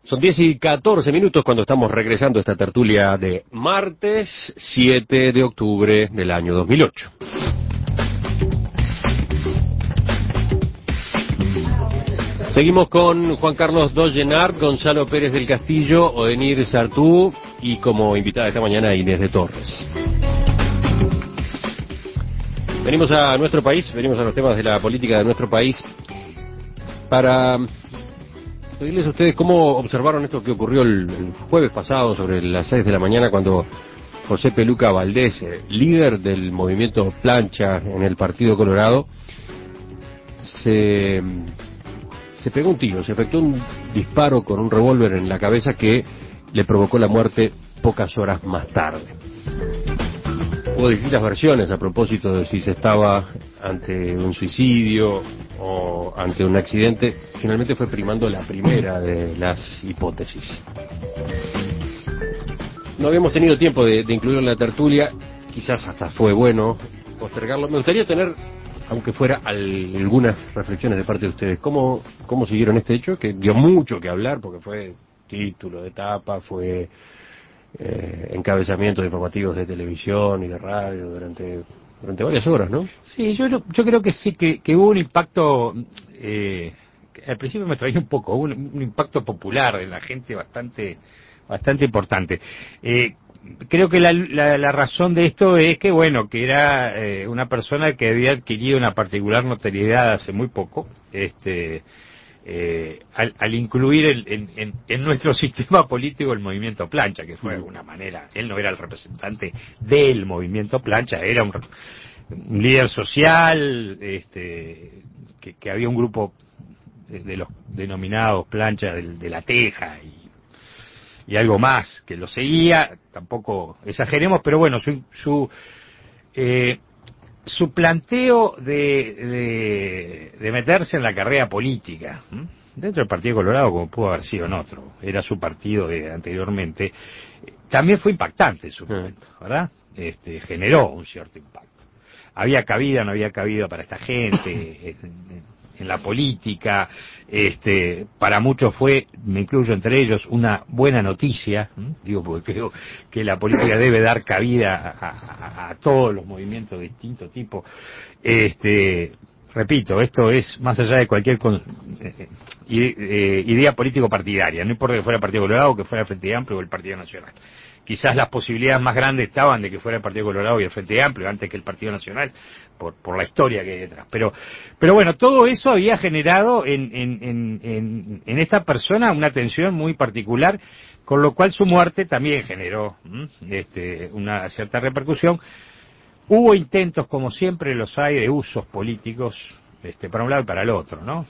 Son 10:14 cuando estamos regresando a esta tertulia de martes 7 de octubre del año 2008. Seguimos con Juan Carlos Dollenart, Gonzalo Pérez del Castillo, Odenir Sartú y como invitada esta mañana Inés de Torres. Venimos a nuestro país, venimos a los temas de la política de nuestro país para pedirles a ustedes cómo observaron esto que ocurrió el jueves pasado sobre las 6 de la mañana cuando José Peluca Valdés, líder del movimiento Plancha en el Partido Colorado, se pegó un tiro, se efectuó un disparo con un revólver en la cabeza que le provocó la muerte pocas horas más tarde. Hubo distintas versiones a propósito de si se estaba ante un suicidio o ante un accidente. Finalmente fue primando la primera de las hipótesis. No habíamos tenido tiempo de incluirlo en la tertulia, quizás hasta fue bueno postergarlo. Me gustaría tener, aunque fuera algunas reflexiones de parte de ustedes. ¿Cómo siguieron este hecho? Que dio mucho que hablar, porque fue título de tapa, fue encabezamientos informativos de televisión y de radio durante varias horas, ¿no? Sí, yo creo que sí, que hubo un impacto, al principio me traía un poco, hubo un impacto popular en la gente bastante importante. Creo que la razón de esto es que, bueno, que era una persona que había adquirido una particular notoriedad hace muy poco, al incluir en nuestro sistema político el movimiento Plancha, que fue de alguna manera, él no era el representante del movimiento Plancha, era un líder social, que había un grupo de los denominados Planchas de la Teja y algo más que lo seguía, tampoco exageremos, pero bueno, su planteo de meterse en la carrera política dentro del Partido Colorado, como pudo haber sido en otro, era su partido anteriormente, también fue impactante en su momento, ¿verdad? Generó un cierto impacto. Había cabida, no había cabida para esta gente en la política, para muchos fue, me incluyo entre ellos, una buena noticia, digo porque creo que la política debe dar cabida a todos los movimientos de distinto tipo. Repito, esto es más allá de cualquier idea político partidaria, no importa que fuera el Partido Colorado o que fuera el Frente Amplio o el Partido Nacional. Quizás las posibilidades más grandes estaban de que fuera el Partido Colorado y el Frente Amplio antes que el Partido Nacional, por la historia que hay detrás. Pero bueno, todo eso había generado en esta persona una tensión muy particular, con lo cual su muerte también generó una cierta repercusión. Hubo intentos, como siempre los hay, de usos políticos, para un lado y para el otro, ¿no?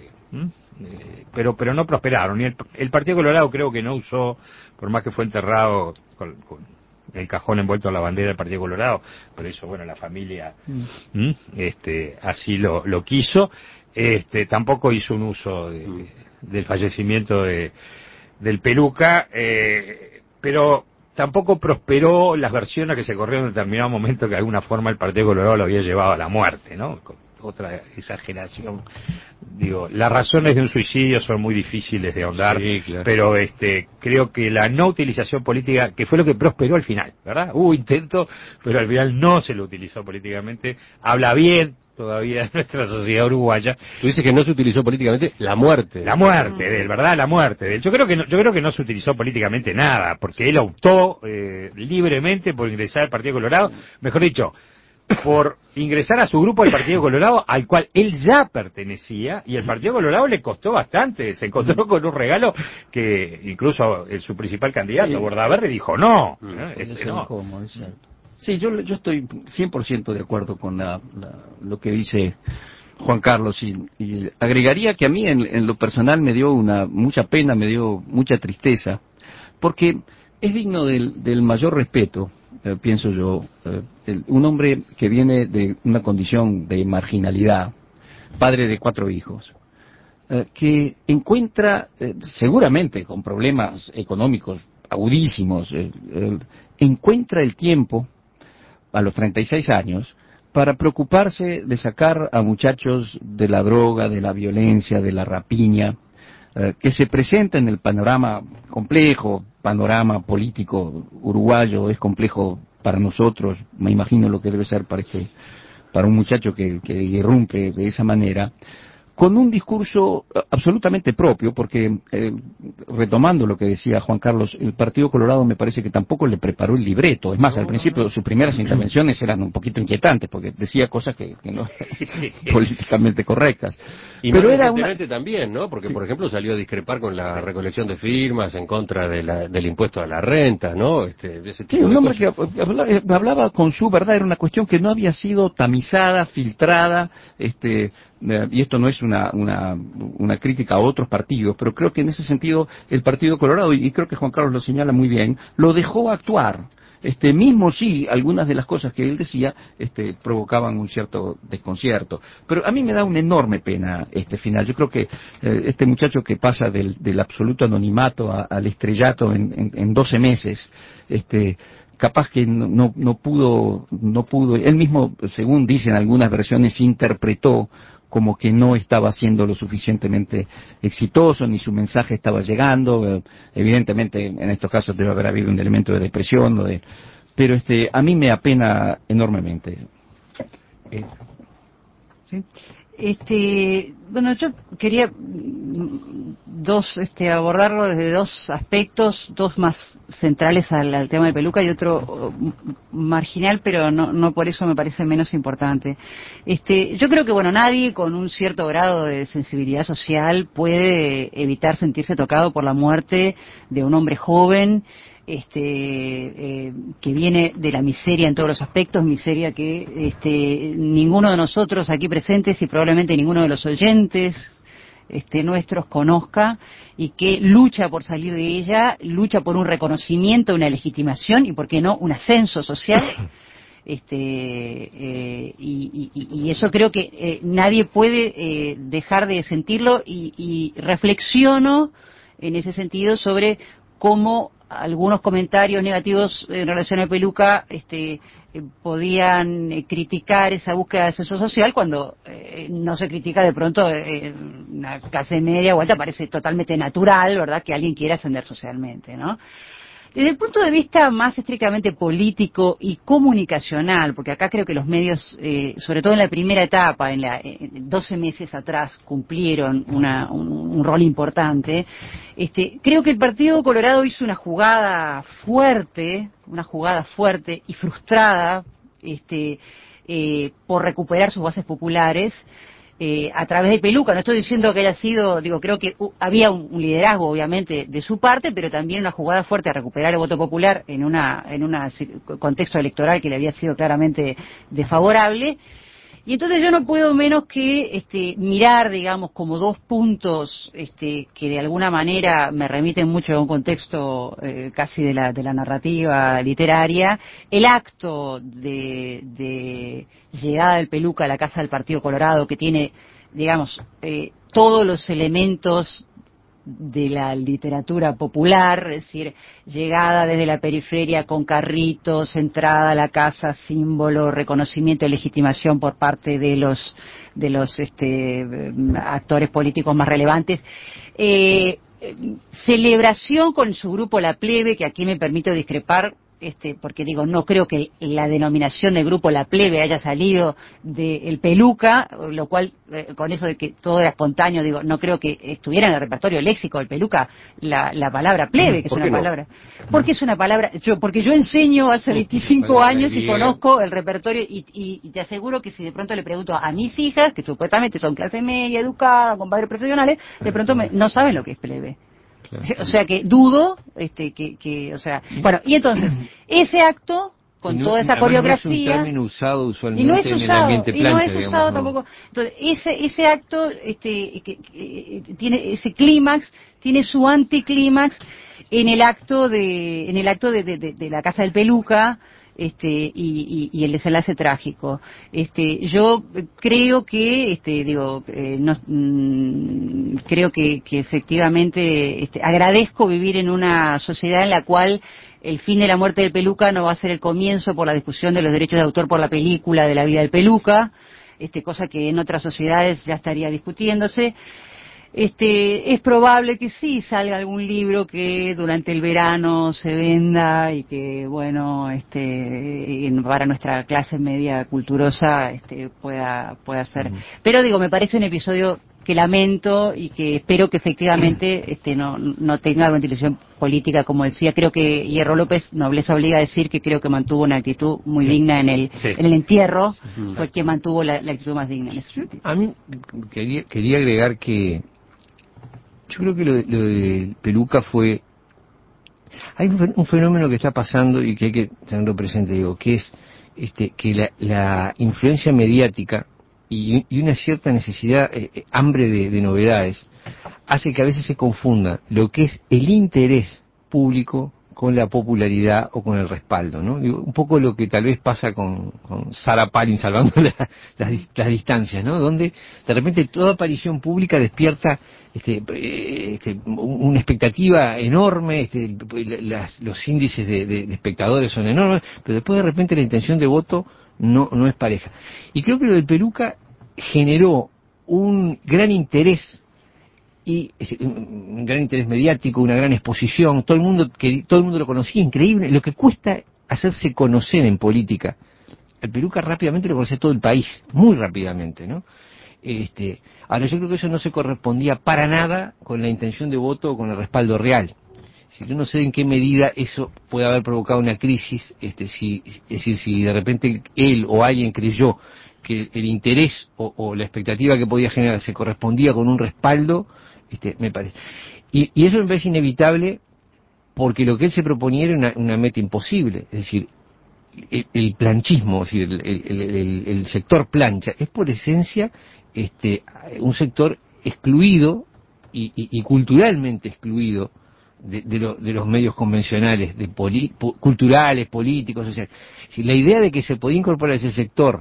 Pero no prosperaron. Y el Partido Colorado creo que no usó, por más que fue enterrado con el cajón envuelto en la bandera del Partido Colorado, pero eso, bueno, la familia así lo quiso. Tampoco hizo un uso del fallecimiento del Peluca, pero tampoco prosperó las versiones que se corrieron en determinado momento que de alguna forma el Partido Colorado lo había llevado a la muerte, ¿no? Otra exageración. Digo, las razones de un suicidio son muy difíciles de ahondar, sí, claro. Pero creo que la no utilización política, que fue lo que prosperó al final, ¿verdad? Hubo intento, pero al final no se lo utilizó políticamente. Habla bien todavía de nuestra sociedad uruguaya. Tú dices que no se utilizó políticamente la muerte. La muerte de él, ¿verdad? La muerte de él. Yo creo que no se utilizó políticamente nada, porque él optó libremente por ingresar al Partido Colorado, mejor dicho, por ingresar a su grupo del Partido Colorado, al cual él ya pertenecía, y el Partido Colorado le costó bastante. Se encontró con un regalo que incluso su principal candidato, Bordaberry, dijo no. No. Sí, yo estoy 100% de acuerdo con lo que dice Juan Carlos, y agregaría que a mí en lo personal me dio mucha pena, me dio mucha tristeza, porque es digno del mayor respeto, pienso yo, un hombre que viene de una condición de marginalidad, padre de 4 hijos, que encuentra, seguramente con problemas económicos agudísimos, encuentra el tiempo a los 36 años para preocuparse de sacar a muchachos de la droga, de la violencia, de la rapiña, que se presenta en el panorama complejo, panorama político uruguayo, es complejo para nosotros, me imagino lo que debe ser para un muchacho que irrumpe de esa manera, con un discurso absolutamente propio, porque, retomando lo que decía Juan Carlos, el Partido Colorado me parece que tampoco le preparó el libreto. Es más, al principio sus primeras intervenciones eran un poquito inquietantes, porque decía cosas que no políticamente correctas. Y pero era también, ¿no? Porque, por ejemplo, salió a discrepar con la recolección de firmas en contra del impuesto a la renta, ¿no? Sí, un hombre que hablaba con su verdad, era una cuestión que no había sido tamizada, filtrada, y esto no es una crítica a otros partidos, pero creo que en ese sentido el Partido Colorado, y creo que Juan Carlos lo señala muy bien, lo dejó actuar. Mismo sí, algunas de las cosas que él decía provocaban un cierto desconcierto. Pero a mí me da una enorme pena este final. Yo creo que este muchacho que pasa del absoluto anonimato al estrellato en 12 meses, capaz que no pudo, él mismo, según dicen algunas versiones, interpretó como que no estaba siendo lo suficientemente exitoso, ni su mensaje estaba llegando. Evidentemente, en estos casos debe haber habido un elemento de depresión, pero a mí me apena enormemente. ¿Sí? Bueno, yo quería abordarlo desde dos aspectos, dos más centrales al tema del Peluca y otro marginal, pero no por eso me parece menos importante. Yo creo que, bueno, nadie con un cierto grado de sensibilidad social puede evitar sentirse tocado por la muerte de un hombre joven, que viene de la miseria en todos los aspectos, miseria que ninguno de nosotros aquí presentes y probablemente ninguno de los oyentes nuestros conozca, y que lucha por salir de ella, lucha por un reconocimiento, una legitimación y, por qué no, un ascenso social. Y eso creo que nadie puede dejar de sentirlo, y reflexiono en ese sentido sobre cómo algunos comentarios negativos en relación al Peluca podían criticar esa búsqueda de ascenso social, cuando no se critica de pronto una clase media vuelta. Parece totalmente natural, ¿verdad?, que alguien quiera ascender socialmente, ¿no? Desde el punto de vista más estrictamente político y comunicacional, porque acá creo que los medios, sobre todo en la primera etapa, 12 meses atrás, cumplieron un rol importante, creo que el Partido Colorado hizo una jugada fuerte y frustrada, por recuperar sus bases populares, a través de Peluca. No estoy diciendo que haya sido, creo que había un liderazgo obviamente de su parte, pero también una jugada fuerte a recuperar el voto popular en un contexto electoral que le había sido claramente desfavorable. Y entonces yo no puedo menos que mirar, digamos, como dos puntos que de alguna manera me remiten mucho a un contexto casi de la narrativa literaria: el acto de llegada del Peluca a la Casa del Partido Colorado, que tiene, digamos, todos los elementos de la literatura popular, es decir, llegada desde la periferia con carritos, entrada a la casa, símbolo, reconocimiento y legitimación por parte de los actores políticos más relevantes, celebración con su grupo La Plebe, que aquí me permito discrepar, porque no creo que la denominación de grupo La Plebe haya salido del Peluca, lo cual, con eso de que todo era espontáneo, no creo que estuviera en el repertorio léxico del Peluca la palabra plebe, que es una palabra. Porque es una palabra, porque yo enseño hace 25 años y conozco el repertorio, y te aseguro que si de pronto le pregunto a mis hijas, que supuestamente son clase media, educada, con padres profesionales, de pronto no saben lo que es plebe. O sea que dudo bueno, y entonces ese acto con toda esa coreografía, no es un término usado usualmente en el ambiente plancha, y no es usado tampoco. Entonces ese acto tiene ese clímax, tiene su anticlímax en el acto de la Casa del Peluca, y el desenlace trágico. Yo creo que creo que efectivamente agradezco vivir en una sociedad en la cual el fin de la muerte del Peluca no va a ser el comienzo por la discusión de los derechos de autor por la película de la vida del Peluca, cosa que en otras sociedades ya estaría discutiéndose. es probable que sí salga algún libro que durante el verano se venda y que, bueno, para nuestra clase media culturosa, pueda ser. Pero digo, me parece un episodio que lamento y que espero que efectivamente no tenga alguna utilización política, como decía. Creo que Hierro López, nobleza obliga a decir que creo que mantuvo una actitud muy digna en el entierro, fue quien mantuvo la actitud más digna en ese sentido. A mí quería agregar que yo creo que lo de Peluca fue... Hay un fenómeno que está pasando y que hay que tenerlo presente, digo, que es que la influencia mediática y una cierta necesidad, hambre de novedades, hace que a veces se confunda lo que es el interés público con la popularidad o con el respaldo, ¿no? Digo, un poco lo que tal vez pasa con Sarah Palin, salvando las distancias, ¿no? Donde de repente toda aparición pública despierta una expectativa enorme, los índices de espectadores son enormes, pero después de repente la intención de voto no es pareja. Y creo que lo del Peluca generó un gran interés, un gran interés mediático, una gran exposición, todo el mundo lo conocía, increíble, lo que cuesta hacerse conocer en política. El Peluca rápidamente lo conocía todo el país, muy rápidamente, ¿no? Ahora yo creo que eso no se correspondía para nada con la intención de voto o con el respaldo real. Yo no sé en qué medida eso puede haber provocado una crisis, es decir, si de repente él o alguien creyó que el interés o la expectativa que podía generar se correspondía con un respaldo, me parece. Y eso me parece inevitable porque lo que él se proponía era una meta imposible, es decir, el planchismo, es decir, el sector plancha, es por esencia un sector excluido y culturalmente excluido de los medios convencionales, culturales, políticos, sociales. Si la idea de que se podía incorporar ese sector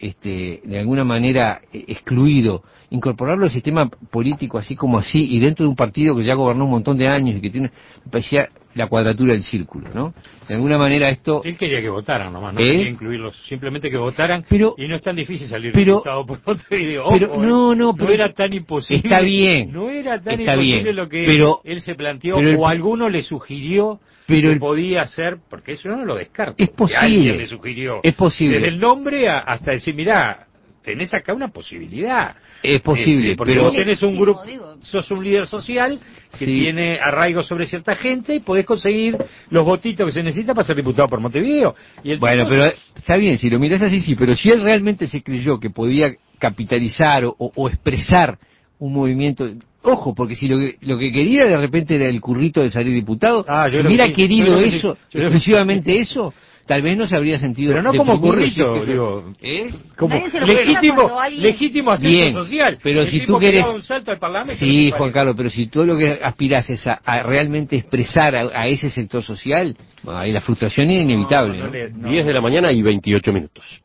de alguna manera excluido, incorporarlo al sistema político así como así, y dentro de un partido que ya gobernó un montón de años y que me parecía la cuadratura del círculo, ¿no? De alguna manera esto... Él quería que votaran nomás, no quería incluirlos, simplemente que votaran, y no es tan difícil salir diputado por Montevideo. Pero no era tan imposible. Está bien. No era tan está imposible bien, lo que él se planteó, o alguno le sugirió que podía hacer, porque eso no lo descarto. Es posible. Alguien le sugirió. Es posible. Desde el nombre hasta decir, mirá, tenés acá una posibilidad. Es posible, porque pero vos tenés un grupo, sos un líder social que tiene arraigo sobre cierta gente y podés conseguir los votitos que se necesitan para ser diputado por Montevideo. Bueno, pero está bien, si lo mirás así, sí, pero si él realmente se creyó que podía capitalizar o expresar un movimiento... Ojo, porque si lo que quería de repente era el currito de salir diputado, si hubiera querido eso, exclusivamente eso... Tal vez no se habría sentido... Pero no como currito, digo. Como legítimo ascenso social. Pero si tú querés... Un salto al Parlamento, sí, Juan Carlos, pero si tú lo que aspirás es a realmente expresar a ese sector social, ahí la frustración es inevitable. 10 de la mañana y 28 minutos.